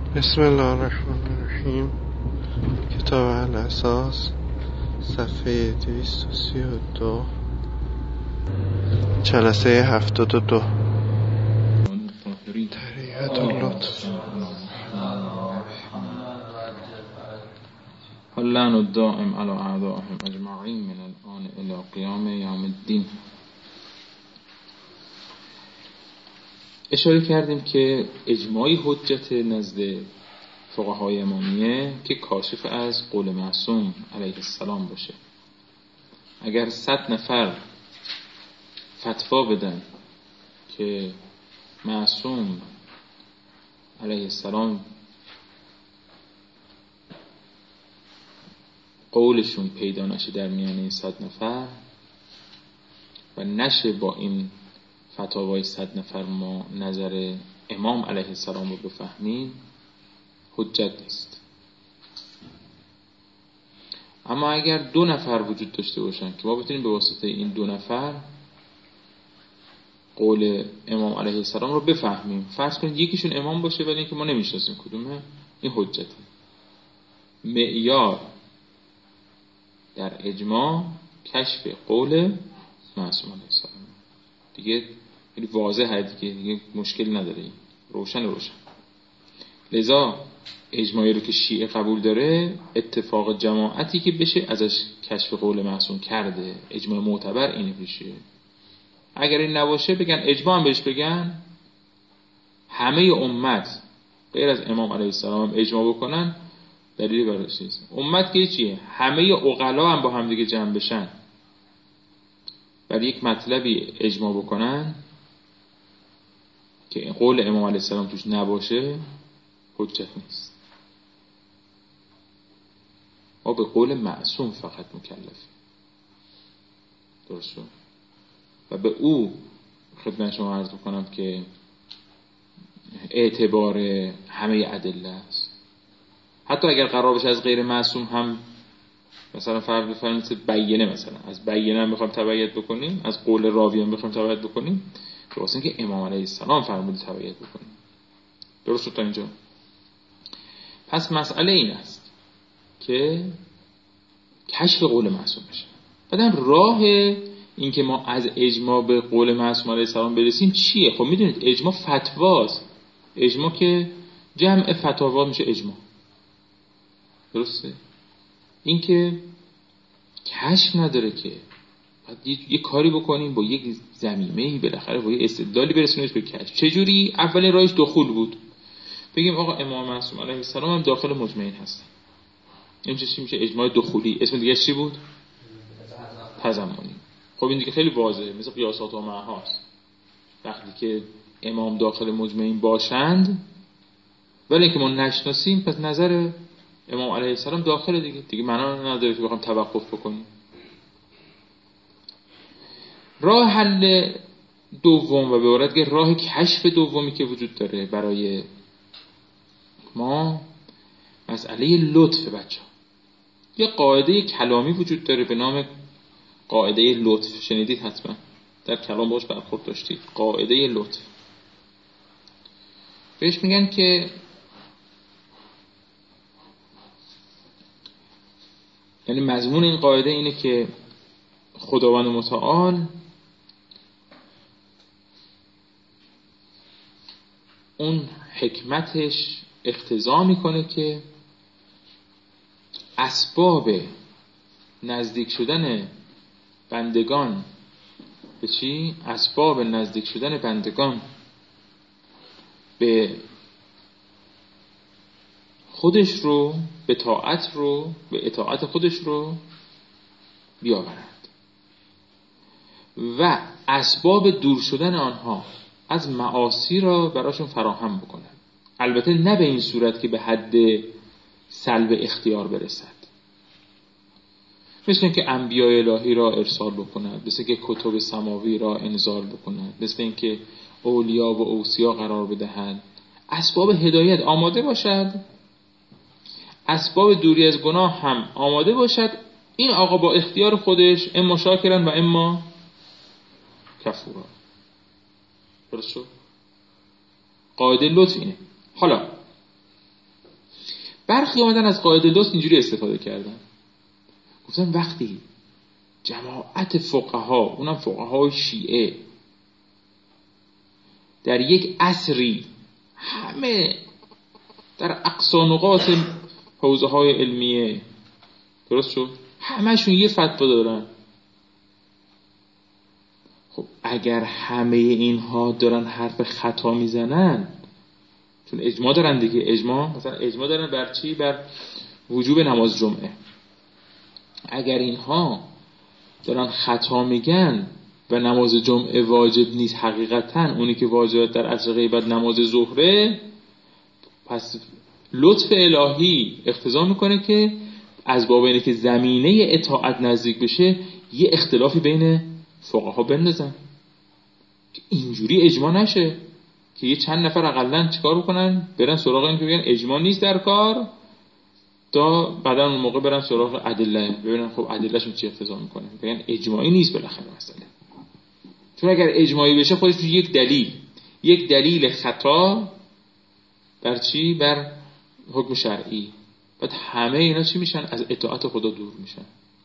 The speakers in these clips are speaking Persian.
بسم الله الرحمن الرحیم. کتاب الاساس صفحه 232 جلسه 72 طریقت اللطف. اللعن الدائم على اعدائهم اجمعین من الان الى قیام یوم الدین. اشاره کردیم که اجماعی حجت نزد فقهای امامیه که کاشف از قول معصوم علیه السلام باشه. اگر 100 نفر فتوا بدن که معصوم علیه السلام قولشون پیدا نشه در میان این 100 نفر و نشه با این فتاوای 100 نفر ما نظر امام علیه السلام رو بفهمیم، حجت نیست. اما اگر 2 نفر وجود داشته باشن که ما بتونیم به واسطه این 2 نفر قول امام علیه السلام رو بفهمیم، فرض کنید یکیشون امام باشه ولی اینکه ما نمیشناسیم کدومه، این حجته. معیار در اجماع کشف قول معصوم علیه السلام دیگه واضحه، دیگه مشکل نداره، روشن. لذا اجماعی رو که شیعه قبول داره، اتفاق جماعتی که بشه ازش کشف قول معصوم کرده، اجماع معتبر اینه بشه. اگر این نباشه بگن اجماع هم بهش بگن، همه امت غیر از امام علیه السلام اجماع بکنن، دلیلی براش نیست. امت که چیه؟ همه عقلا هم با هم دیگه جمع بشن ولی یک مطلبی اجماع بکنن که قول امام علیه السلام توش نباشه، حجت نیست. ما به قول معصوم فقط مکلفیم، درسته؟ و به او خدمت شما عرض کنم که اعتبار همه ادله است. حتی اگر قرار باشه از غیر معصوم هم مثلا فرض بفرمایید بیینه، مثلا از بیینه هم بخوایم تبعیت بکنیم، از قول راوی هم بخوایم تبعیت بکنیم، که واسه اینکه امام علیه السلام فرموده تبعیت بکنیم. درست شد تا اینجا؟ پس مسئله این است که کشف قول معصوم بشه. بعدم راه این که ما از اجماع به قول معصوم علیه السلام برسیم چیه؟ خب میدونید اجماع فتواست. اجماع که جمع فتاوا میشه اجماع، درسته؟ این که کشف نداره که باید یه کاری بکنیم با یک ضمیمه‌ای، بالاخره با یه استدلالی برسونیمش به کشف. چجوری؟ اولین راهش دخول بود. بگیم آقا امام معصوم علیه السلام هم داخل مجمعین هستن. این چی میشه؟ اجماع دخولی. اسم دیگه چی بود؟ تضمنی. خب این دیگه خیلی واضحه، مثل قیاسات و معهاست. وقتی که امام داخل مجمعین باشند ولی که ما نشناسیم، پس نظر امام علیه السلام داخل دیگه معنا نداره که بخوام توقف بکنیم. راه حل دوم و به عبارت که راه کشف دومی که وجود داره برای ما، مسئله لطف. بچه یه قاعده کلامی وجود داره به نام قاعده لطف. شنیدید حتما، در کلام باش برخورد داشتید. قاعده لطف بهش میگن که یعنی مضمون این قاعده اینه که خداوند متعال اون حکمتش اقتضا میکنه که اسباب نزدیک شدن بندگان به چی؟ اسباب نزدیک شدن بندگان به خودش رو، به طاعت رو، به اطاعت خودش رو بیاورند و اسباب دور شدن آنها از معاصی را براشون فراهم بکنند. البته نه به این صورت که به حد سلب اختیار برسد، مثل اینکه انبیاء الهی را ارسال بکند، مثل اینکه کتب سماوی را انزال بکند، مثل اینکه اولیا و اوصیا قرار بدهند. اسباب هدایت آماده باشد، اسباب دوری از گناه هم آماده باشد. این آقا با اختیار خودش اما شاکرن و اما کفورا. درست شد؟ قاعده لطف اینه. حالا برخی اومدن از قاعده لطف اینجوری استفاده کردن، گفتن وقتی جماعت فقها، اونم فقهای شیعه، در یک عصری همه در اقصا نقاط حوزه های علمیه، درست شد، همه‌شون یه فتوا دارن. خب اگر همه اینها دارن حرف خطا میزنن، چون اجماع دارن دیگه، اجماع مثلا اجماع دارن بر چی؟ بر وجوب نماز جمعه. اگر اینها دارن خطا میگن و نماز جمعه واجب نیست حقیقتا، اونی که واجب در عصر غیبت نماز ظهره، پس لطف الهی اقتضا میکنه که از باب اینه که زمینه اطاعت نزدیک بشه یه اختلافی بین فقها بندازن که اینجوری اجماع نشه، که یه چند نفر اقلن چیکار بکنن؟ برن سراغ این که بگن اجماع نیست در کار، تا بعدا اون موقع برن سراغ ادله، ببینن خب ادلهشون چی اقتضا میکنه، بگن اجماعی نیست بالاخره مسئله. چون اگر اجماعی بشه خودش یک دلیل خطا بر چی؟ بر حکم شرعی، بعد همه اینا چی میشن؟ از اطاعت خدا دور میشن.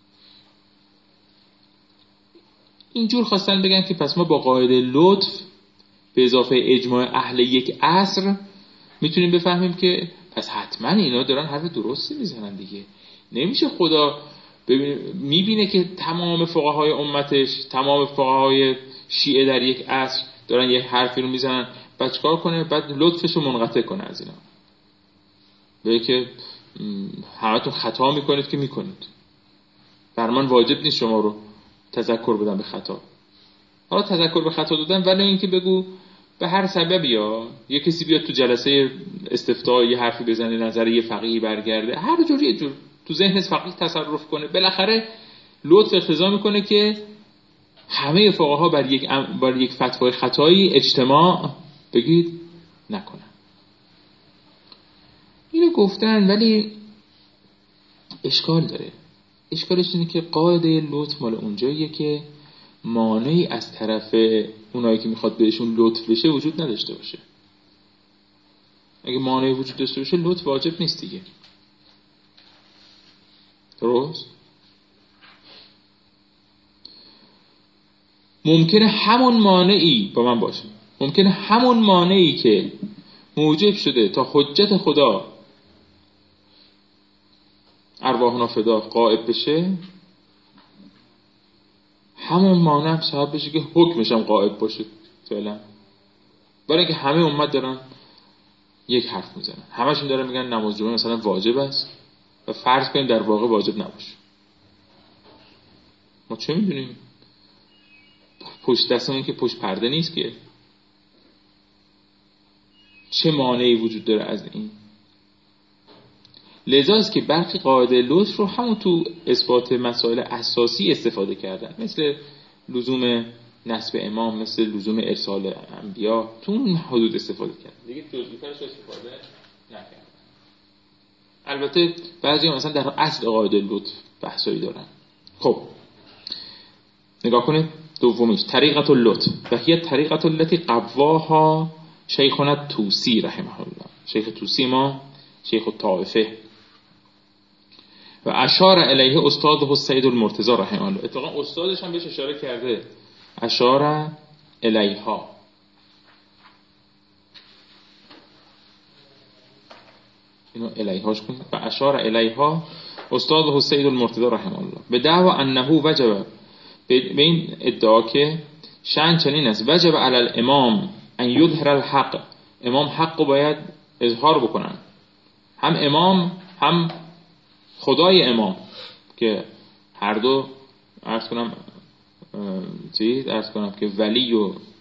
اینجور خواستن بگن که پس ما با قاعده لطف به اضافه اجماع اهل یک عصر میتونیم بفهمیم که پس حتما اینا دارن حرف درستی میزنن دیگه. نمیشه خدا میبینه که تمام فقهای امتش، تمام فقهای شیعه در یک عصر دارن یک حرفی رو میزنن، بعد چیکار کنه؟ بعد لطفش رو منقطع کنه از اینا، بگه که همتون خطا میکنید که میکنید، بر من واجب نیست شما رو تذکر بدم به خطا. حالا تذکر به خطا دادن ولی اینکه بگو به هر سببی، یا یه کسی بیاد تو جلسه استفتاء یه حرفی بزنه، نظر یه فقیهی برگرده، هر جوری یه جور تو ذهن فقیه تصرف کنه، بالاخره لطف اقتضا میکنه که همه فقها بر یک فتوای خطایی اجتماع بگید نکنن. اینو گفتن ولی اشکال داره. اشکالش اینه که قاعده لطف مال اونجاییه که مانعی از طرف اونایی که میخواد بهشون لطف بشه وجود نداشته باشه. اگه مانعی وجود داشته باشه لطف واجب نیست دیگه، درست؟ ممکنه همون مانعی با من باشه، ممکنه همون مانعی که موجب شده تا حجت خدا ارواحنا فدا غائب بشه، همون مانع سبب بشه که حکمش هم غائب باشه فعلا. برای اینکه همه امت دارن یک حرف میزنن، همشون دارن میگن نماز جمعه مثلا واجب است و فرض کنیم در واقع واجب نباشه. ما چه میدونیم؟ پشت دستمون که پشت پرده نیست که. چه مانعی وجود داره از این؟ لذاست که برخی قاعده لطف رو همون تو اثبات مسائل اساسی استفاده کردن، مثل لزوم نسب امام، مثل لزوم ارسال انبیا، تو اون حدود استفاده کردن دیگه، جزئی‌ترش استفاده نکردن. البته بعضی مثلا در اصل قاعده لطف بحثایی دارن. خب نگاه کنید، دومیش طریقت اللطف و هی طریقت التي قواها شیخنا توسی رحمه الله. شیخ توسی ما شیخ الطائفه و اشار الیه استاده السید المرتضی رحمه الله. اتفاقا استادش هم بهش اشاره کرده، اشار الیها. اینو الیهاش کن. و اشار الیها استاده السید المرتضی رحمه الله به دعوا انه وجب، به این ادعا که شأن چنین است، وجب علی الامام ان یظهر الحق، امام حق رو باید اظهار بکنن، هم امام هم خدای امام، که هر دو عرض کنم که ولی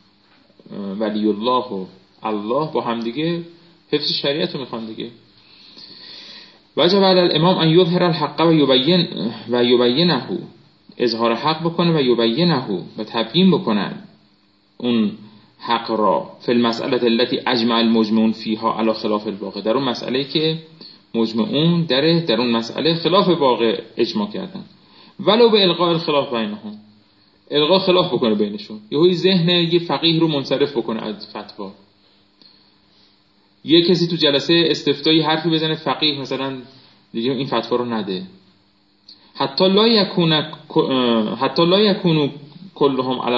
الله و الله با هم دیگه حفظ شریعت رو میخوان دیگه. وجب علی الامام ان یظهر الحق و یبینه، اظهار حق بکنه و یبینه و تبیین بکنن اون حق را، فی المسئله التي اجمع المجمعون فیها علی خلاف الواقع، در اون مسئله که مجمعون در اون مسئله خلاف واقع اجماع کردن، ولو به القاء الخلاف بینهم، القاء خلاف بکنه بینشون، یهوی ذهن یه فقیه رو منصرف بکنه از فتوا. یه کسی تو جلسه استفتایی حرفی بزنه فقیه مثلا دیگه این فتوا رو نده. حتی لا یکونو کلهم علی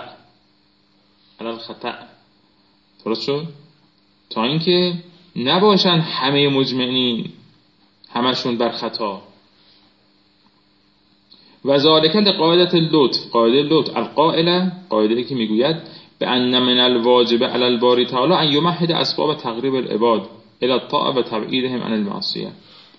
الخطأ. درست شد؟ تا اینکه نباشن همه مجمعین همشون بر خطا. و ذالک لقاعده اللطف، قاعده لطف القائله، قاعده که میگوید به ان من الواجب علی الباری تعالی ان یمهد اسباب تقریب العباد الی الطاعه و تبعیدهم عن المعصیه،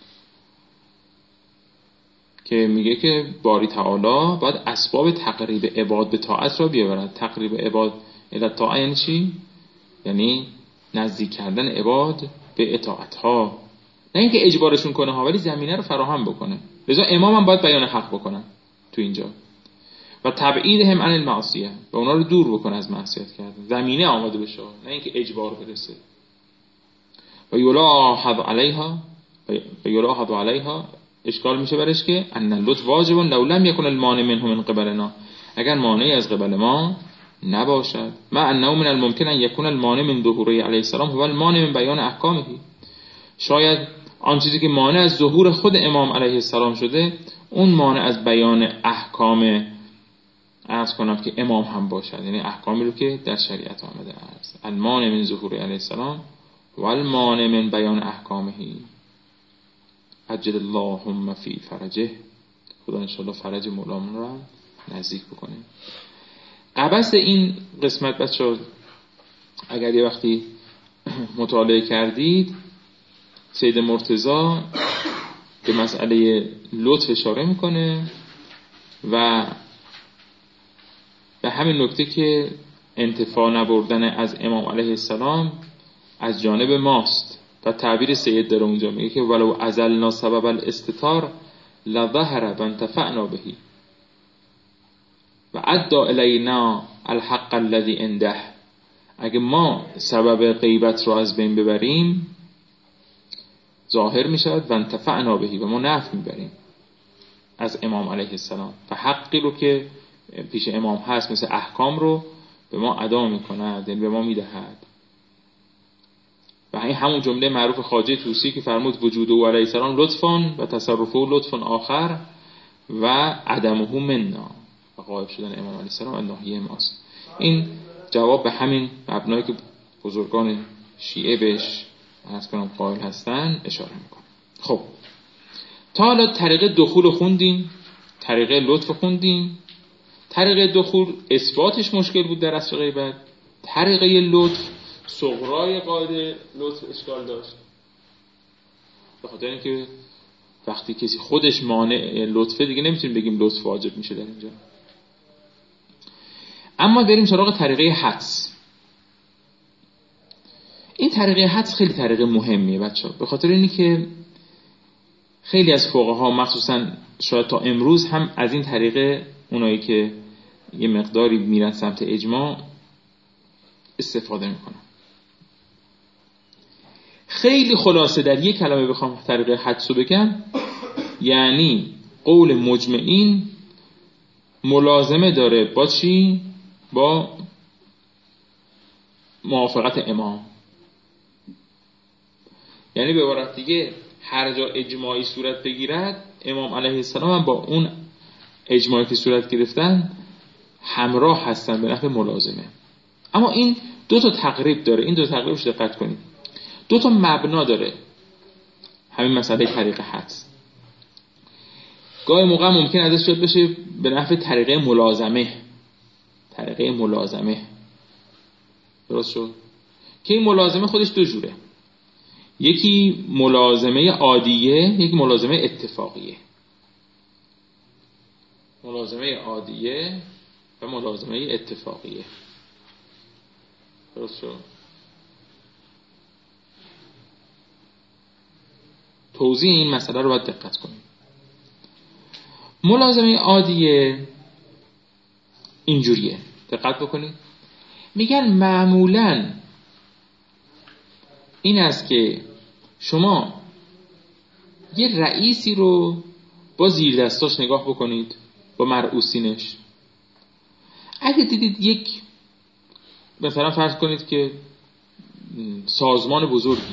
که میگه که باری تعالی باید اسباب تقریب عباد به طاعت را بیاورد. تقریب عباد الی الطاعه یعنی چی؟ یعنی نزدیک کردن عباد به اطاعت ها، نه اینکه اجبارشون کنه ها، ولی زمینه رو فراهم بکنه. لذا امام هم باید بیان حق بکنن تو اینجا. و تبعیدهم عن المعصیه، و اونا رو دور بکنه از معصیت کردن، زمینه آماده بشه، نه اینکه اجبار برسه. و یلاحظ علیها اشکال میشه برش که ان اللطف واجب لو لم یکن المانع منه من قبلنا، اگر مانعی از قبل ما نباشد. ما انه من الممکن ان یکون المانع من ظهوره علیه السلام هو المانع من بیان احکامه، شاید آن چیزی که مانع از ظهور خود امام علیه السلام شده اون مانع از بیان احکام عرض کنم که امام هم باشد، یعنی احکامی رو که در شریعت آمده است. المانع من ظهور علیه السلام و المانع من بیان احکامه. عجل اللهم فی فرجه، خدا انشاءالله فرج مولامون رو نزدیک بکنه. قبس این قسمت بچه اگر یه وقتی مطالعه کردید، سید مرتضی به مسئله لطف اشاره میکنه و به همین نکته که انتفاع نبردن از امام علیه السلام از جانب ماست و تعبیر سید در اونجا میگه که ولو ازلنا سبب الاستتار لظهر و انتفعنا بهی و ادى الینا الحق الذی عنده. اگه ما سبب غیبت رو از بین ببریم ظاهر می شود و انتفعنا بهی، و ما نفع می بریم از امام علیه السلام و حقی رو که پیش امام هست مثل احکام رو به ما ادا می کند، یعنی به ما می دهد. و این همون جمله معروف خواجه طوسی که فرمود وجود او علیه السلام لطفان و تصرفه لطفان آخر و عدمه منا، و غایب شدن امام علیه السلام الناهی ماست. این جواب به همین مبنایی که بزرگان شیعه بهش از کنم قائل هستن اشاره میکنه. خب تا حالا طریقه دخول خوندیم، طریقه لطف خوندیم. طریقه دخول اثباتش مشکل بود در اصل غیبت. طریقه لطف صغرای قاعده لطف اشکال داشت، به خاطر اینکه وقتی کسی خودش مانع لطفه دیگه نمیتونیم بگیم لطف واجب میشه در اینجا. اما بریم سراغ طریقه حدس. این طریقه حدس خیلی طریقه مهمیه بچه‌ها، به خاطر اینی که خیلی از فقها مخصوصا شاید تا امروز هم از این طریقه اونایی که یه مقداری میرن سمت اجماع استفاده میکنن. خیلی خلاصه در یک کلمه بخوام طریقه حدس رو بگم، یعنی قول مجمعین ملازمه داره با چی؟ با موافقت امام. یعنی به عبارت دیگه هر جا اجماعی صورت بگیرد امام علیه السلام هم با اون اجماعی که صورت گرفتن همراه هستن به نحو ملازمه. اما این دو تا تقریب داره، این دو تقریبش دقت کنید، دو تا مبنا داره همین مسئله طریقه حدس. گاهی موقع ممکن ازش شد بشه به نحو طریقه ملازمه. طریقه ملازمه درست شد که این ملازمه خودش دو جوره، یکی ملازمه عادیه، یکی ملازمه اتفاقیه. ملازمه عادیه و ملازمه اتفاقیه درست شد. توضیح این مسئله رو باید دقت کنیم. ملازمه عادیه اینجوریه، دقت بکنید، میگن معمولاً این است که شما یه رئیسی رو با زیر دستاش نگاه بکنید، با مرئوسینش. اگه دیدید یک مثلا فرض کنید که سازمان بزرگی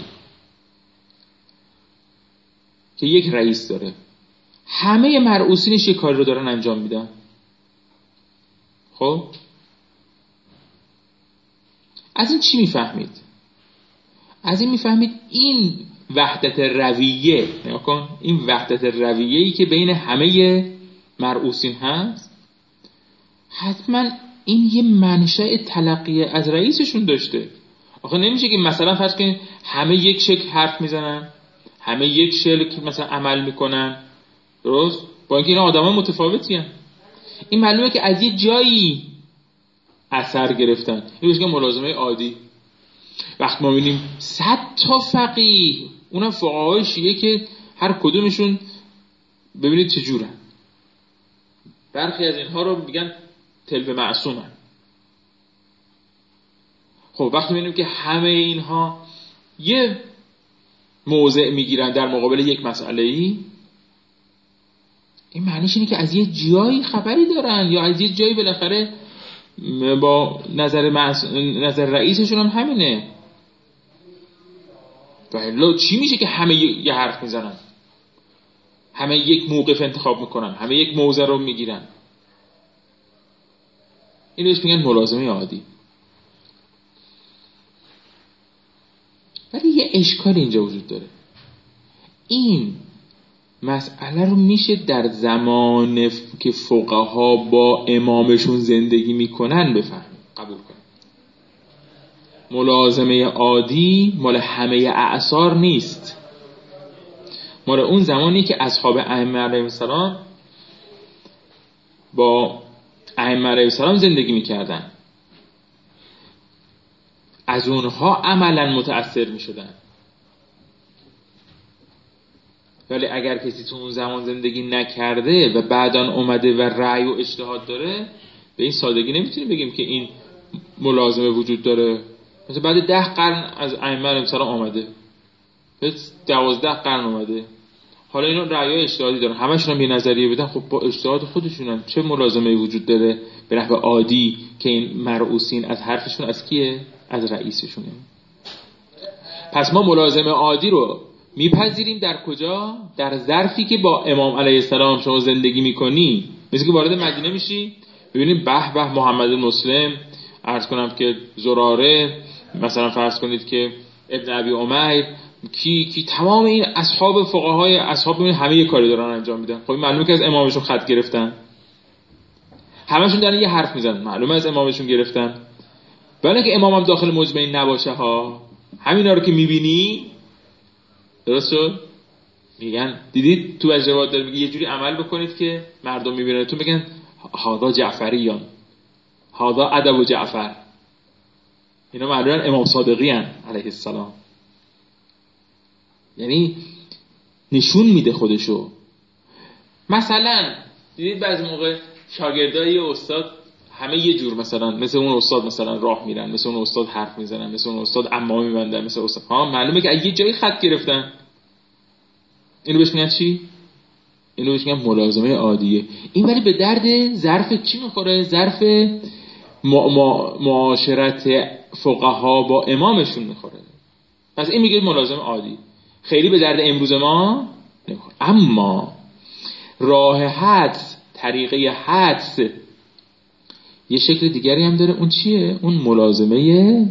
که یک رئیس داره، همه مرئوسینش یک کاری رو دارن انجام میدن. خب از این چی میفهمید؟ از این میفهمید این وحدت رویه، نگاه کن، این وحدت رویه‌ای که بین همه مرئوسین هست، حتما این یه منشأ تلقی از رئیسشون داشته. آخه نمیشه که مثلا فرض کنید همه یک شکل حرف میزنن، همه یک شکل مثلا عمل میکنن، درست؟ با اینکه اینا آدمای متفاوتی هستن. این معلومه که از یه جایی اثر گرفتن. این بهش میگن ملازمه عادی. وقتی ما می‌بینیم 100 تا فقیه، اونم فقهای شیعه که هر کدومشون ببینید چجورن، برخی از اینها رو میگن تلو معصومن. خب وقتی می‌بینیم که همه اینها یه موضع میگیرن در مقابل یک مسئله‌ای، این معنیش اینه که از یه جایی خبری دارن، یا از یه جایی بالاخره با نظر رئیسشون هم همینه. و چی میشه که همه یه حرف میزنن، همه یک موقف انتخاب میکنن، همه یک موضع رو میگیرن؟ این بهش میگن ملازمه عادی. ولی یه اشکال اینجا وجود داره. این مسئله رو میشه در زمان که فقها با امامشون زندگی میکنن بفهمیم، قبول کنیم. ملازمه عادی مال همه اعصار نیست، مال اون زمانی که اصحاب ائمه علیهم السلام با ائمه علیهم السلام زندگی میکردن، از اونها عملا متأثر میشدن. ولی اگر کسی تو اون زمان زندگی نکرده و بعداً اومده و رأی و اجتهاد داره، به این سادگی نمیتونیم بگیم که این ملازمه وجود داره. مثلا بعد 10 قرن از ائمه علیهم السلام آمده، 12 قرن اومده، حالا اینا رأی و اجتهادی دارن، همشون هم یه نظریه بدن، خب با اجتهاد خودشونن، چه ملازمه وجود داره به نحو عادی که این مرئوسین از حرفشون از کیه؟ از رئیسشونه. پس ما ملازمه عادی رو میپذیریم در کجا؟ در ظرفی که با امام علیه السلام شما زندگی میکنی. مثل که وارد مدینه میشی، ببینید به به محمد مسلم، عرض کنم که زراره، مثلا فرض کنید که ابن ابی عمیر، کی تمام این اصحاب فقهای اصحاب همه یه کاری دارن انجام میدن. خب معلومه که از امامشون خط گرفتن، همشون دارن یه حرف میزنن، معلومه از امامشون گرفتن. ولی که امام هم داخل مجمع نباشه ها، همینا رو که میبینی، درست شد؟ میگن دیدید تو اجواد داره میگه یه جوری عمل بکنید که مردم میبینن تو بگن هذا جعفریان، هذا ادب جعفر. اینا معلومن امام صادقی ان علیه السلام. یعنی نشون میده خودشو. مثلا دیدید بعضی موقع شاگردای استاد همه یه جور، مثلا مثل اون استاد مثلا راه میرن، مثل اون استاد حرف میزنن، مثل اون استاد عمامه میبندن، مثل استاد معلومه که از یه جایی خط گرفتن. اینو بهش میگن چی؟ اینو بهش میگن ملازمه عادیه. این ولی به درد ظرف چی میخوره؟ ظرف معاشرت فقها با امامشون میخوره. پس این میگه ملازمه عادی، خیلی به درد امروز ما نمیخوره. اما راه حدس، طریقه حدس یه شکل دیگری هم داره. اون چیه؟ اون ملازمه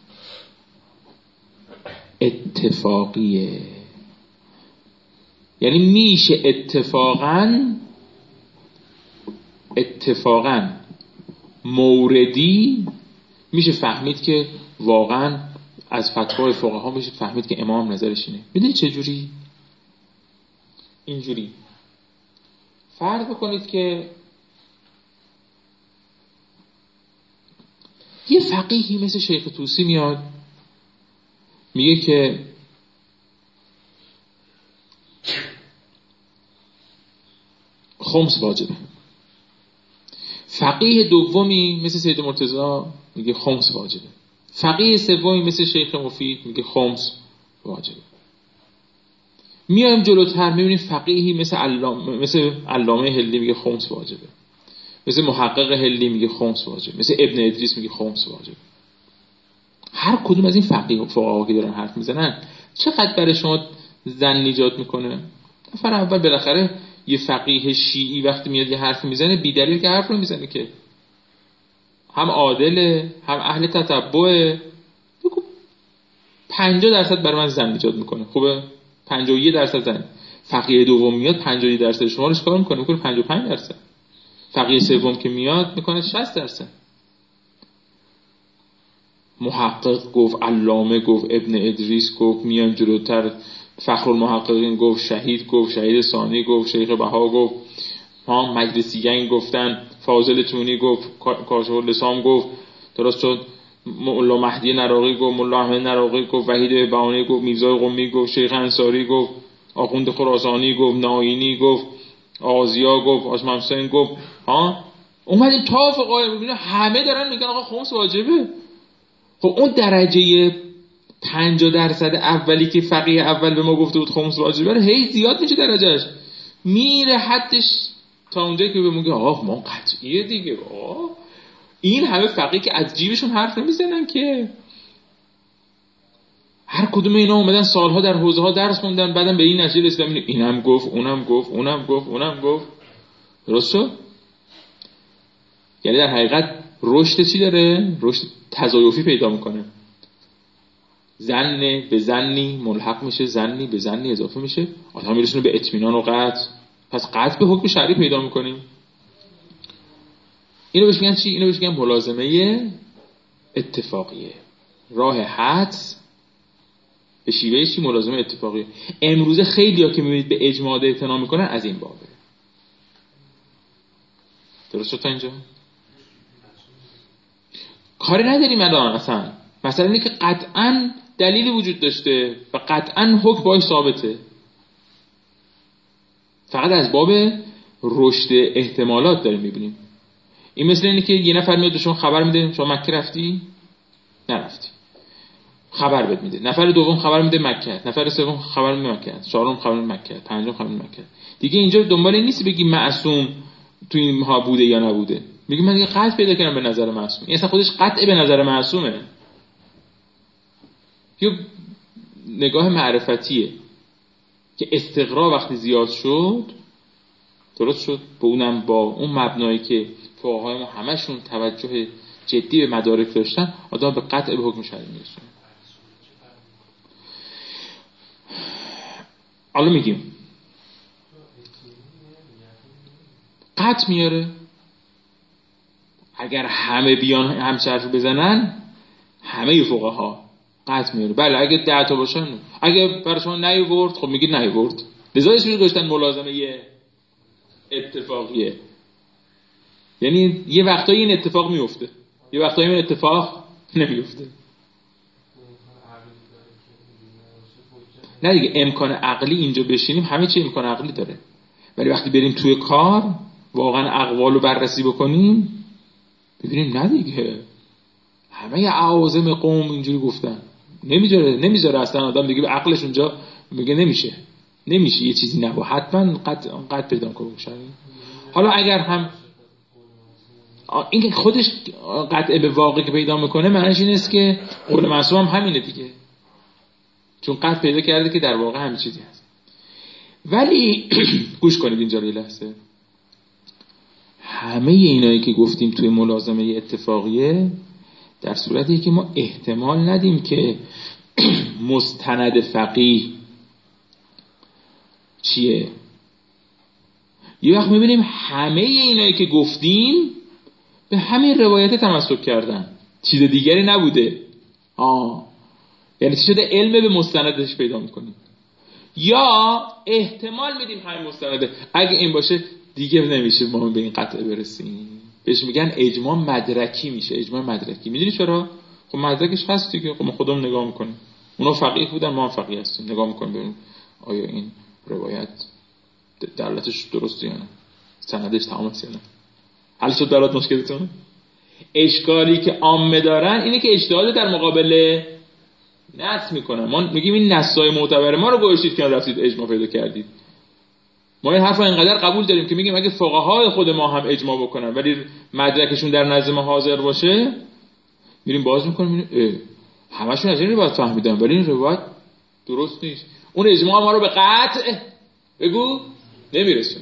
اتفاقیه. یعنی میشه اتفاقاً موردی میشه فهمید که واقعاً از فتوای فقها میشه فهمید که امام نظرش اینه. میدونی چه جوری؟ اینجوری فرض بکنید که یه فقیهی مثل شیخ طوسی میاد میگه که خمس واجبه. فقیه دومی مثل سید مرتضی میگه خمس واجبه. فقیه سومی مثل شیخ مفید میگه خمس واجبه. میایم جلوتر میبینیم فقیهی مثل علامه هلی میگه خمس واجبه، مثل محقق هلی میگه خمس واجبه، مثل ابن ادریس میگه خمس واجبه. هر کدوم از این فقها که دارن حرف میزنن چقدر برای شما زن ایجاد میکنه؟ نفر اول بالاخره یه فقیه شیعی وقتی میاد یه حرف میزنه بی دلیل که حرف رو میزنه، که هم عادله هم اهل تتبعه. بگو 50% برای من زن ایجاد میکنه، خوبه؟ 51% زن. فقیه دوم میاد 51% شما رو چیکار میکنه؟ میکنه 55%. فقیه سوم که میاد میکنه 60%. محقق گفت، علامه گفت، ابن ادریس گفت، میان جلوتر فخرالمحققین گفت، شهید گفت، شهید ثانی گفت، شیخ بها گفت، مجلسیین گفتن، فاضل تونی گفت، کاشف اللسان گفت، درست شد، مولا مهدی نراقی گفت، مولا احمد نراقی گفت، وحید بهانی گفت، میرزا قمی گفت، شیخ انصاری گفت، آخوند خراسانی گفت، ناینی گفت، آزیا گفت، آشم حسین گفت. اومدیم تا فقهای میبینه همه دارن میگن آقا خمس واجبه. خب اون درجه 50% اولی که فقیه اول به ما گفته بود خمس واجبه رو هی زیاد میشه درجهش، میره حدش تا اونجایی که بهمون میگه آه ما قطعیه دیگه. این همه فقیه که از جیبشون حرف نمیزنن که، هر کدوم اینا اومدن سالها در حوزه ها درس خوندن، بعدم به این نتیجه رسیدن اینم گفت اونم گفت اونم گفت اونم گفت. درست شد؟ یعنی در حقیقت رشد چی داره؟ رشد تضاعفی پیدا میکنه. زن به زنی ملحق میشه، زنی به زنی اضافه میشه، آدم میرسونه به اطمینان و قطع. پس قطع به حکم شرعی پیدا میکنیم. اینو بهش میگن چی؟ اینو بهش میگن ملازمه اتفاقیه. راه حدس به شیوه چی؟ ملازمه اتفاقیه. امروزه خیلی‌ها که میبینید به اجماع اعتنا میکنن از این بابه. درست شد تا اینجا؟ کاری نداریم الان اصلا. مثلا اینه که قطعاً دلیلی وجود داشته و قطعاً حکم باش ثابته. فقط از باب رشد احتمالات داریم میبینیم. این مثل اینه که یه نفر میاد به شما خبر میده شما مکه رفتی؟ نرفتی. خبر بهت میده. نفر دوم خبر میده مکه، نفر سوم خبر میده مکه، چهارم خبر میده مکه، پنجم خبر میده مکه. دیگه اینجا دنبال این نیستی بگی معصوم تو این ها بوده یا نبوده. میگی من دیگه قطع پیدا کردم به نظر معصوم. این اصلا خودش قطع به نظر معصومه. یه نگاه معرفتیه که استقرا وقتی زیاد شد، درست شد، به اونم با اون مبنایی که فقهای ما همشون توجه جدی به مدارک داشتن، آدم به قطع به حکم شرعی میرسونه. حالا میگیم قطع میاره. اگر همه بیان هم حرف بزنن، همه فقها قطع میاره. بله اگه 10 تا باشن، اگه برای شما نیورد خب میگید نیورد. لذاش میگه گذاشتن ملازمه اتفاقیه. یعنی یه وقتایی این اتفاق میفته، یه وقتایی این اتفاق نمیفته. نه دیگه امکان عقلی اینجا بشینیم همه چی امکان عقلی داره، ولی وقتی بریم توی کار واقعا اقوال رو بررسی بکنیم ببینیم نه دیگه همه اعاظم قوم اینجوری گفتن. نمیذاره اصلا آدم دیگه به عقلش اونجا میگه نمیشه یه چیزی نبا، حتما قطع پیدا کنه. حالا اگر هم این که خودش قطع به واقع که پیدا میکنه معنیش این است که قول معصوم هم همینه دیگه، چون قطع پیدا کرده که در واقع همین چیزی هست. ولی گوش کنید اینجا یه لحظه. همه اینایی که گفتیم توی ملازمه اتفاقیه در صورتی که ما احتمال ندیم که مستند فقیه چیه. یه وقت میبینیم همه اینایی که گفتیم به همین روایت تمسک کردن، چیز دیگری نبوده. یعنی چی شده؟ علم به مستندش پیدا میکنیم، یا احتمال میدیم همین مستنده. اگه این باشه دیگه نمیشه ما به این قطعه برسیم. بهش میگن اجماع مدرکی میشه. اجماع مدرکی میدونی چرا؟ خب مدرکش هست دیگه. خب ما خودمون نگاه میکنیم، اونا فقیه بودن ما هم فقیه هستیم، نگاه میکنیم ببینیم آیا این روایت دلالتش درسته یا نه، سندش تمام است یا نه. حل شد برات مشکلتون؟ اشکالی که عامه دارن اینه که اجتهاد در مقابل نص میکنن. ما میگیم این نصای معتبر ما رو گوشید که رفتید اجماع پیدا کردید. ما این حرف رو اینقدر قبول داریم که میگیم اگه فقهای خود ما هم اجماع بکنن ولی مدرکشون در نزد ما حاضر باشه، میریم باز میکنیم همشون از این روایت فهمیدن، ولی این روایت درست نیست. اون اجماع ما رو به قطع بگو نمیرسونه.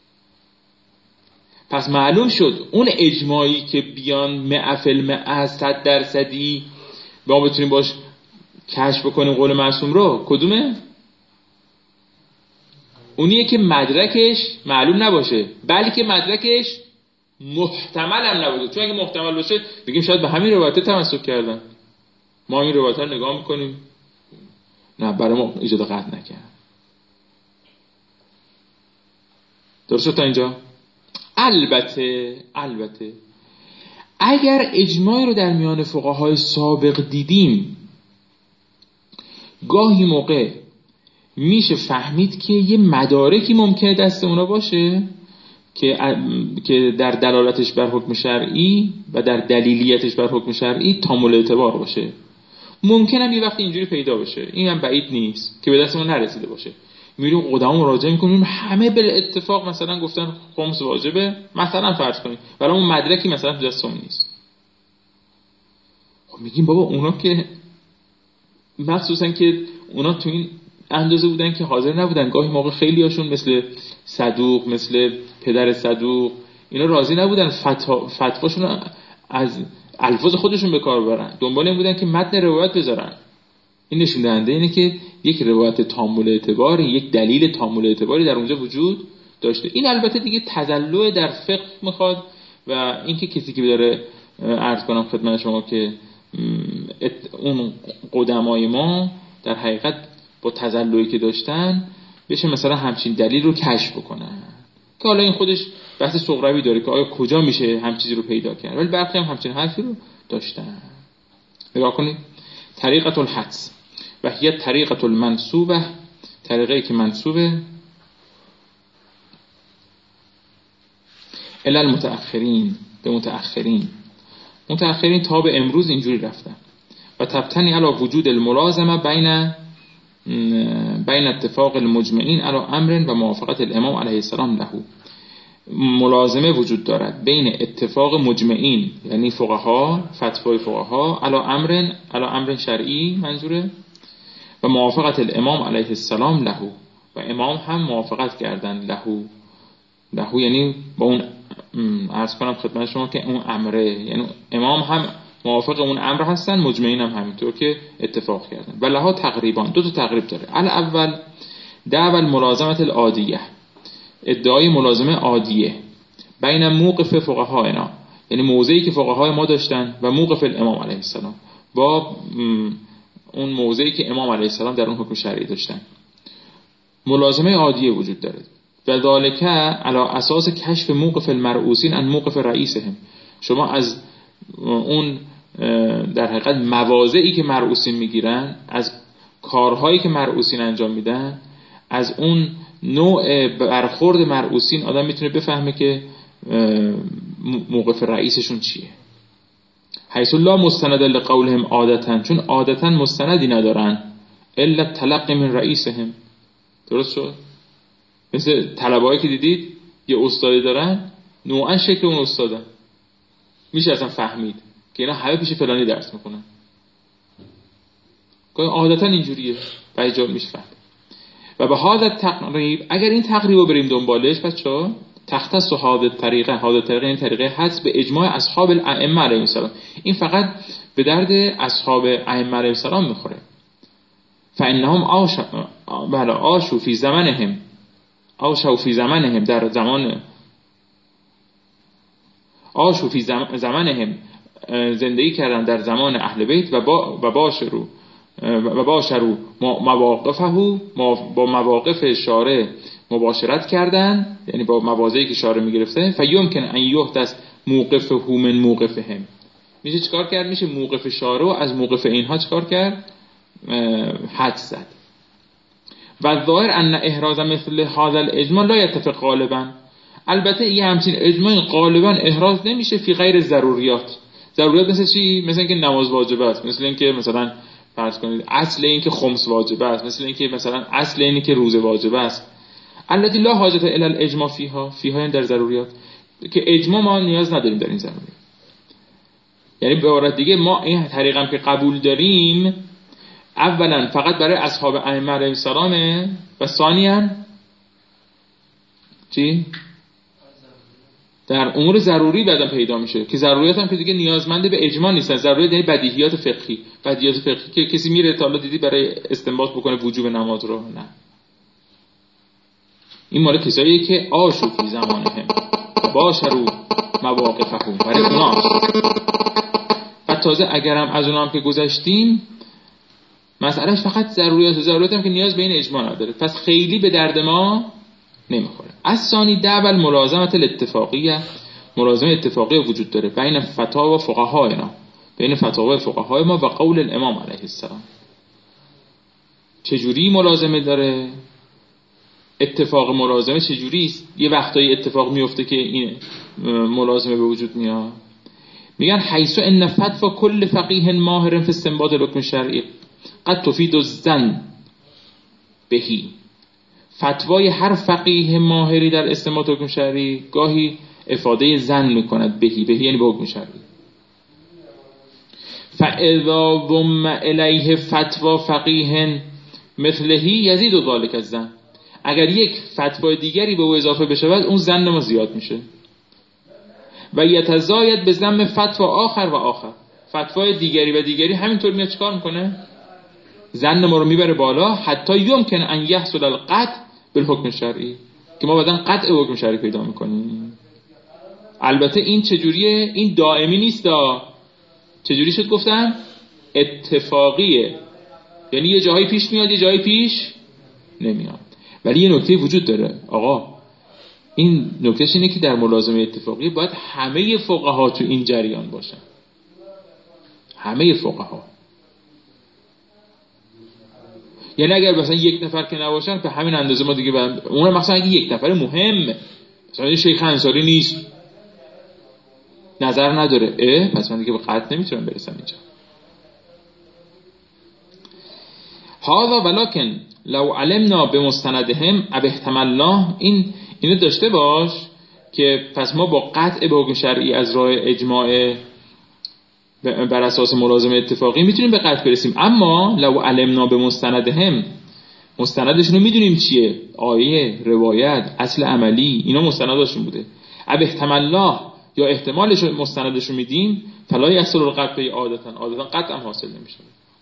پس معلوم شد اون اجماعی که بیان معفل معز 100% ما بتونیم باش کشف بکنیم قول معصوم رو، کدومه؟ اونیه که مدرکش معلوم نباشه، بلکه مدرکش محتمل هم نباشه. چون اگه محتمل باشه بگیم شاید به همین روایت تمسک کردن، ما این روایت رو نگاه میکنیم نه برای ما ایجاد قطع نکرد. درست شد تا اینجا؟ البته اگر اجماعی رو در میان فقهای سابق دیدیم، گاهی موقع میشه فهمید که یه مدارکی ممکنه دست اونا باشه که در دلالتش بر حکم شرعی و در دلیلیتش بر حکم شرعی تامل اعتبار باشه. ممکنه هم یه وقت اینجوری پیدا بشه، این هم بعید نیست که به دست ما نرسیده باشه. میریم قدما مراجعه میکنیم همه به اتفاق مثلا گفتن خمس واجبه، مثلا فرض کنیم، ولی اون مدرکی مثلا دستمون نیست. خب میگیم بابا اونا که مخصوصا که اونا تو این اندازه بودن که حاضر نبودن، گاهی موقع خیلی هاشون مثل صدوق، مثل پدر صدوق، اینا راضی نبودن فتواشون از الفاظ خودشون به کار ببرن، دنبال این بودن که متن روایت بذارن. این نشون دهنده اینه که یک روایت تامل اعتباری، یک دلیل تامل اعتباری در اونجا وجود داشته. این البته دیگه تدلع در فقه میخواد و اینکه کسی که داره عرض کنم خدمت شما که اون قدمای ما در حقیقت با تدلعی که داشتن بشه مثلا همچین دلیل رو کشف بکنن، که حالا این خودش بحث صغروی داره که آیا کجا میشه همچین چیزی رو پیدا کرد، ولی برخی هم همچین حرفی رو داشتن. نگاه کنید، طریقه الحدس و هی طریقه المنسوبه، طریقه‌ای که منسوبه الی المتأخرین، به متأخرین تا به امروز اینجوری رفتن. و تبتنی علی وجود الملازمه بین اتفاق المجمعین علی امر و موافقت الامام علیه السلام له. ملازمه وجود دارد بین اتفاق مجمعین یعنی فقها، فتوای فقها، علی امر شرعی منظوره، و موافقت الامام علیه السلام له، و امام هم موافقت کردن له یعنی با اون عرض کنم خدمت شما که اون امره، یعنی امام هم موافق اون امر هستن، مجمعین هم همینطور که اتفاق کردن. و لها تقریبا دو تا تقریب داره. اول دعوی الملازمه العادیه، ادعای ملازمه عادیه بین موقف فقهاینا، یعنی موضعی که فقهای ما داشتن، و موقف الامام علیه السلام، با اون موضعی که امام علیه السلام در اون حکم شرعی داشتن. ملازمه عادیه وجود داره. و ذالک علی اساس کشف موقف المرؤوسین عن موقف رئیسهم. شما از اون در حقیقت مواضعی که مرؤوسین میگیرن، از کارهایی که مرؤوسین انجام میدن، از اون نوع برخورد مرؤوسین آدم میتونه بفهمه که موقف رئیسشون چیه. حیث لا مستند لقولهم عادتا، چون عادتا مستندی ندارن، الا تلقی من رئیسهم. درست شد؟ مثل طلبهایی که دیدید یه استادی دارن، نوعا شکل اون استاده میشه اصلا فهمید که اینا همه پیش فلانی درس میکنن، که عادتا اینجوریه و ایجاب میشه فهم. و به هذا تقریب، اگر این تقریب رو بریم دنبالش بچه‌ها، تختص هذا طریقه این طریقه حدس به اجماع اصحاب الائمه علیهم السلام، این فقط به درد اصحاب ائمه علیهم السلام میخوره. فانهم عاشوا فی زمانهم در زمان عاشوا فی زمانهم زندگی کردن در زمان اهل بیت و باشرو مواقفه، با مواقف شارع مباشرت کردن، یعنی با مواضعی که شارع میگرفته. فیمکن ان یحدث موقفه من موقفهم، میشه چیکار کرد؟ میشه موقف شارع از موقف اینها چیکار کرد؟ حدس زد. و ظاهر ان احراز مثل هذا الاجماع لا يتفق غالبا، البته یه همچین اجماع غالبا احراز نمیشه فی غیر ضروریات. ضروریات مثل چی؟ مثل اینکه نماز واجب است، مثل اینکه مثلا فرض کنید اصل این که خمس واجب است، مثل اینکه مثلا اصل این که روزه واجب است. الذی لا حاجت الی الاجماع فیها در ضروریات، که اجماع ما نیاز نداریم در این ضروریات. یعنی به عبارت دیگه ما این طریقم که قبول داریم اولا فقط برای اصحاب ائمه علیهم السلامه و ثانیاً چی؟ در امور ضروری بعدم پیدا میشه که ضروریات هم که دیگه نیازمنده به اجماع نیستن. ضروریات یعنی بدیهیات فقهی که کسی میره تا حالا دیدی برای استنباط بکنه وجوب نماز رو؟ نه، این مال کساییه که عاشوا فی زمانهم باشروا مواقفهم، برای اوناست. و تازه اگرم از اونام که گذشتیم مسئلهش فقط ضروریات هم که نیاز به این اجماع نداره، پس خیلی به درد ما نمیخوره. از ثانی دعوال ملازمت الاتفاقیه، ملازمه اتفاقی وجود داره بین فتاوا و فقهاینا، بین فتاوا و فقهای ما و قول الامام علیه السلام. چجوری ملازمه داره؟ اتفاق ملازمه چجوری است؟ یه وقتایی اتفاق میفته که این ملازمه به وجود میاد. میگن حیث ان فتوا کل فقیه ماهر فی استنباط الحکم شرعی قد تفید الظن بهی، فتوای هر فقیه ماهری در استنباط حکم شرعی گاهی افاده ظن میکند بهی یعنی به حکم شرعی. فاذا ضم الیه فتوا فقیه مثلهی یزید ذلک الظن، اگر یک فتوای دیگری به او اضافه بشه اون ظن ما زیاد میشه. و یتزاید به ضم فتوا آخر و آخر، فتوای دیگری و دیگری همینطور میاد چیکار میکنه؟ ظن ما رو میبره بالا، حتی یمکن ان یحصل القطع بالحکم شرعی، که ما بعدن قطع حکم شرعی پیدا میکنیم. البته این چجوریه؟ این دائمی نیست. چجوری شد گفتم؟ اتفاقیه، یعنی یه جایی پیش میاد یه جایی پیش نمیاد. ولی یه نکته وجود داره آقا، این نکتهش اینه که در ملازمه اتفاقی باید همه فقها تو این جریان باشن، همه فقها. یعنی اگر مثلا یک نفر که نباشن به همین اندازه ما دیگه اون مثلا اگه یک نفر مهم مثلا شیخ انصاری نیست، نظر نداره، پس من دیگه به قطع نمیتونم برسم اینجا. هذا ولکن لو علمنا بمستندهم ابهتملنا، اینو داشته باش که پس ما با قطع به حکم شرعی از راه اجماع بر اساس ملازمه اتفاقی میتونیم به قطع برسیم. اما لو علمنا بمستندهم، مستندشون رو میدونیم چیه، آیه، روایت، اصل عملی، اینا مستنداشون بوده. ابهتملنا یا احتمالش مستندشون میدیم، فلا یحصل القطع عادتا قطع هم حاصل نمیشه.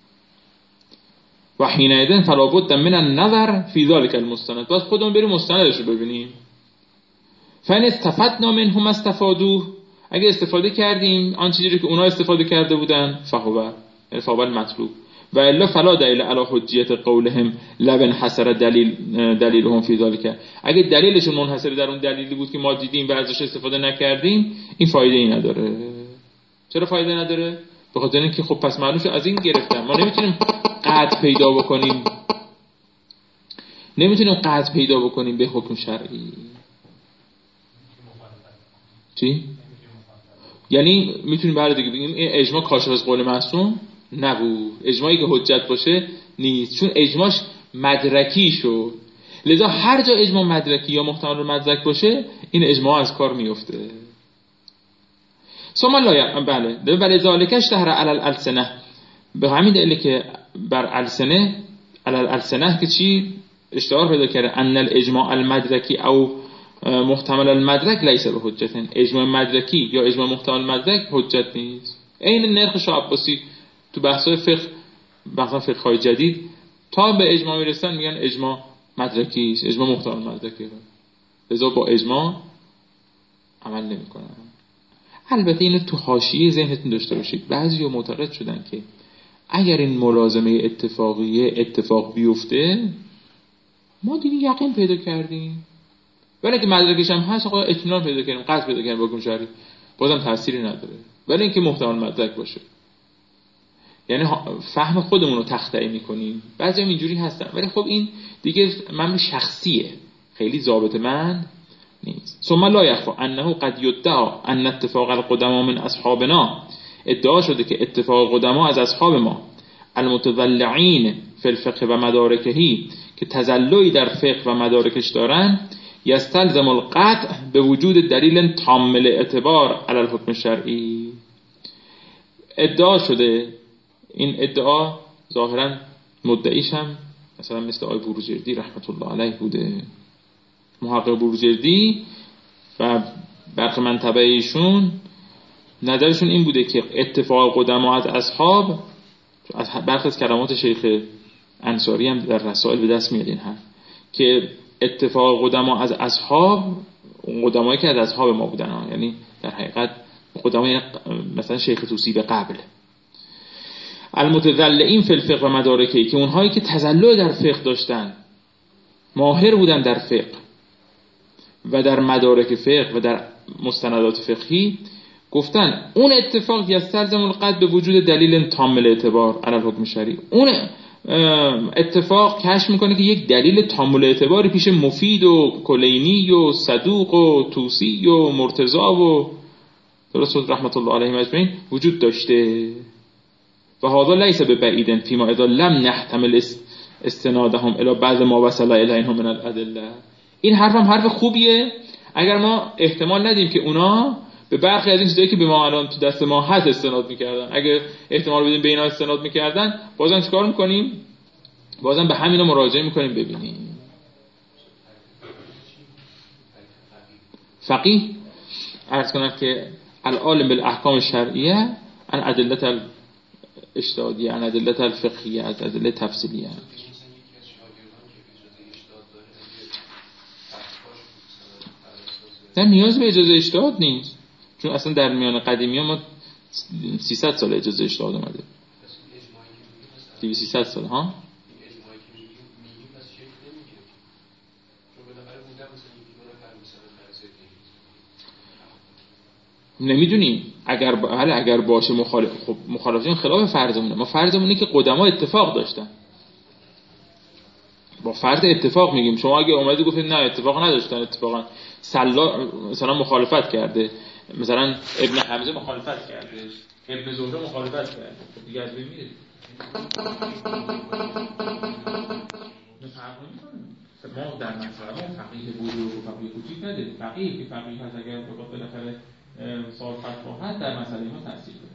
و حینئذ فلا بد من النظر فی ذلک المستند، باید خودمون بریم مستندش رو ببینیم. فان استفدنا منهم استفادوه، اگه استفاده کردیم آن چیزی که اونا استفاده کرده بودن فهو فاول مطلوب، و الا فلا دلیل علی حجیت قولهم لبن حسر دلیلهم فی ذلک، اگه دلیلشون منحصر در اون دلیلی بود که ما دیدیم و ازش استفاده نکردیم، این فایده ای نداره. چرا فایده نداره؟ به خاطر اینکه خب پس معلومه از این گرفتن ما نمیتونیم قطع پیدا بکنیم به حکم شرعی. چی؟ یعنی میتونیم برای دیگه بگیم این اجماع کاشف از قول معصوم نبود، اجماعی که حجت باشه نیست، چون اجماعش مدرکی شد. لذا هر جا اجماع مدرکی یا محتمل مدرک باشه این اجماع از کار میفته. ثم لا بله ذالکش اشتهر علی الالسنه، به همین دلیله که بر الالسنه که چی اشتهار پیدا کرده، ان الاجماع المدرکی او محتمل المدرک لیس به حجت، اجماع مدرکی یا اجماع محتمل مدرک حجت نیست. این نرخ شاه عباسی تو بحث‌های فقه‌های جدید تا به اجماع میرسن میگن اجماع مدرکی است، اجماع محتمل مدرکی، لذا با اجماع عمل نمی‌کنن. البته اینو تو حاشیه ذهنتون داشته باشید، بعضیا معتقد شدن که اگر این ملازمه اتفاق بیفته ما دیگه یقین پیدا کردیم، ولی اگه مدرکش هم هست آقا اطمینان پیدا کردیم، قطع پیدا کردیم با حکم شرعی، بازم تأثیری نداره، ولی اینکه محتمل مدرک باشه. یعنی فهم خودمون رو تخطئه می‌کنیم. بعضی هم اینجوری هستن، ولی خب این دیگه من شخصیه، خیلی ضابط من نیست. ثم لا یخفی انه قد یدعى ان اتفاق القدما من اصحابنا، ادعا شده که اتفاق قدما از اصحاب ما المتضلعین فی الفقه و مدارکهی، که تزلعی در فقه و مدارکش دارن، یستلزم القطع به وجود دلیل تام الاعتبار علی الحکم شرعی، ادعا شده، این ادعا ظاهرا مدعیش هم مثلا مثل آقای بروجردی رحمت الله علیه بوده، محقق بروجردی و برخی منطبه ایشون نظرشون این بوده که اتفاق قدما از اصحاب، از برخی از کلمات شیخ انصاری هم در رسائل به دست میاد این حرف، که اتفاق قدما از اصحاب، قدمایی که از اصحاب ما بودن ها، یعنی در حقیقت قدمای مثلا شیخ طوسی به قبل، المتذلعین فی الفقه و مدارکی، که اونهایی که تذلع در فقه داشتن، ماهر بودن در فقه و در مدارک فقه و در مستندات فقهی، گفتن اون اتفاق یستلزم القطع به وجود دلیل تام الاعتبار علی الحکم شرعی. اون اتفاق کشف میکنه که یک دلیل تام الاعتباری پیش مفید و کلینی و صدوق و طوسی و مرتضی و درست رحمت الله علیهم اجمعین وجود داشته. و هذا لیس ببعید فیما اذا لم نحتمل استنادهم الی بعض ما وصل الیهم من الادله. این حرف هم حرف خوبیه اگر ما احتمال ندیم که اونا به برخی از این چیزایی که به ما الان تو دست ما هست استناد میکردن. اگه احتمال بدیم به اینا استناد میکردن، بازم چیکار میکنیم؟ بازم به همینا مراجعه میکنیم ببینیم. فقیه عرض کنم که العالم بالاحکام الشرعیه عن ادله اجتهادیه، عن ادله الفقهیه، از ادله تفصیلیه. نه نیاز به اجازه اجتهاد نیست، چون اصلا در میان قدیمی ها ما 300 سال اجازه اجتهاد اومده، 200 سال ها. نمیدونیم اگر باشه مخالفین خلاف فرضمونه. ما فرضمونه که قدما اتفاق داشتن، با فرض اتفاق میگیم. شما اگه اومدی گفتید نه اتفاق نداشتن، اتفاقا مثلا مخالفت کرده، مثلا ابن حمزه مخالفت کرده، ابن زهره مخالفت کرده، دیگه از بین میره. ما در مسئله فقیه بزرگ و فقیه کوچیک نداریم. فقیه که فقیه هست اگر بالاخره سوال فتوا هست در مسئله ما تاثیر